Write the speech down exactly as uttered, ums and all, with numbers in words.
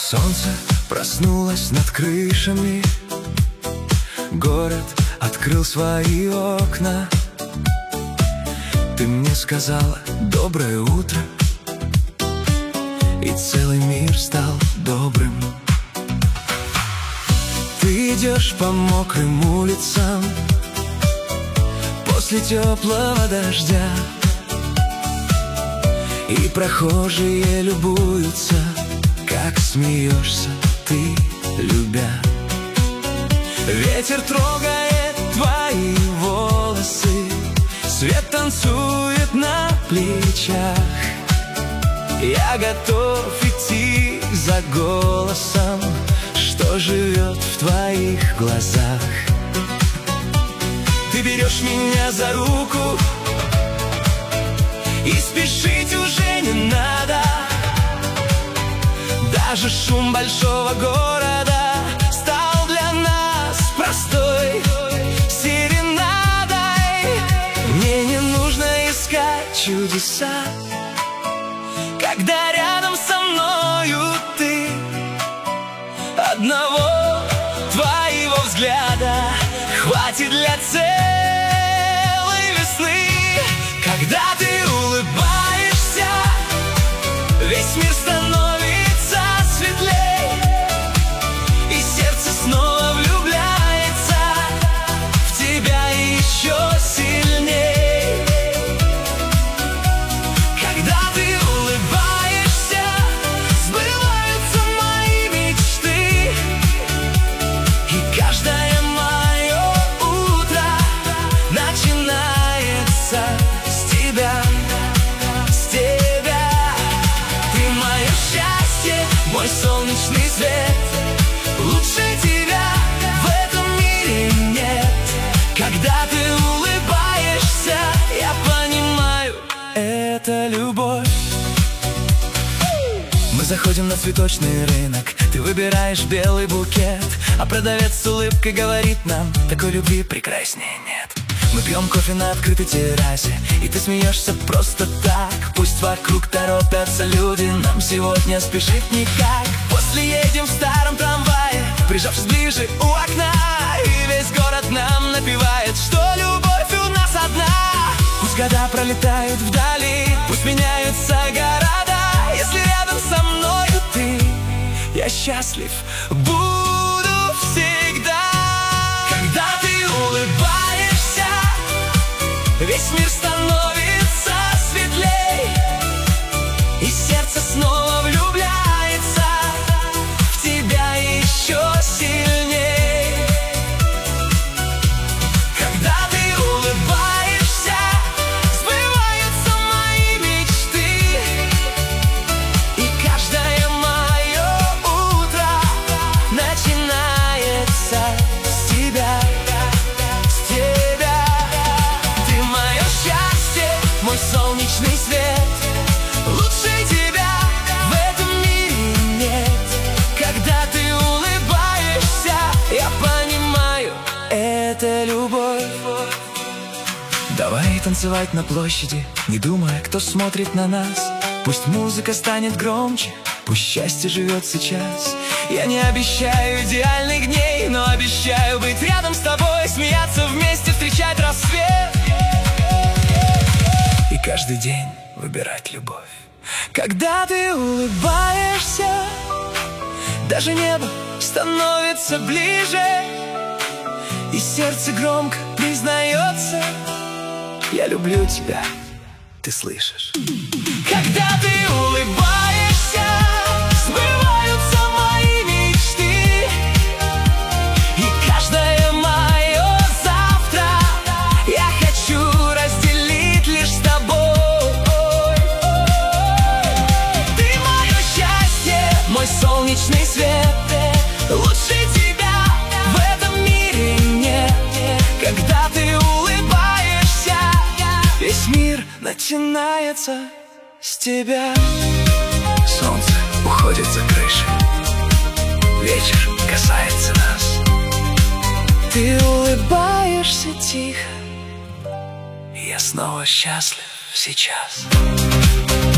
Солнце проснулось над крышами, город открыл свои окна. Ты мне сказала доброе утро, и целый мир стал добрым. Ты идешь по мокрым улицам после теплого дождя, и прохожие любуются, как смеешься ты, любя. Ветер трогает твои волосы, свет танцует на плечах. Я готов идти за голосом, что живет в твоих глазах. Ты берешь меня за руку, и спешить уже не надо. Даже шум большого города стал для нас простой серенадой. Мне не нужно искать чудеса, когда рядом со мною ты. Одного твоего взгляда хватит для целой весны. Когда ты улыбаешься, весь мир становится светлей, и сердце снова влюбляется в тебя еще сильней. Когда ты улыбаешься, сбываются мои мечты, и каждое мое утро начинается с тебя, с тебя. Ты мое счастье, мой солнечный свет. Лучше тебя в этом мире нет. Когда ты улыбаешься, я понимаю, это любовь. Мы заходим на цветочный рынок, ты выбираешь белый букет, а продавец с улыбкой говорит нам: такой любви прекраснее нет. Мы пьем кофе на открытой террасе, и ты смеешься просто так. Пусть вокруг торопятся люди, нам сегодня спешить никак. После едем в старом трамвае, прижавшись ближе у окна, и весь город нам напевает, что любовь у нас одна. Пусть года пролетают вдали, пусть меняются города, если рядом со мною ты, я счастлив буду всегда. Когда ты улыбаешься, весь мир становится светлей, и сердце снова влюбляется в тебя еще сильней. Когда ты улыбаешься, сбываются мои мечты, и каждое мое утро начинается с тебя, с тебя. Ты мое счастье, мой солнечный свет. Лучше тебя в этом мире нет. Когда ты улыбаешься, я понимаю, это любовь. Давай танцевать на площади, не думая, кто смотрит на нас. Пусть музыка станет громче, пусть счастье живет сейчас. Я не обещаю идеальных дней, но обещаю быть рядом с тобой, смеяться вместе, встречать рассвет, и каждый день выбирать любовь. Когда ты улыбаешься, даже небо становится ближе, и сердце громко признается: я люблю тебя, ты слышишь? Когда ты улыбаешься, сбываются мои мечты, и каждое мое завтра я хочу разделить лишь с тобой. Ты мое счастье, мой солнечный свет. Лучше тебя в этом мире нет. Когда ты улыбаешься, весь мир начинается с тебя. Солнце уходит за крыши, вечер касается нас. Ты улыбаешься тихо, и я снова счастлив сейчас.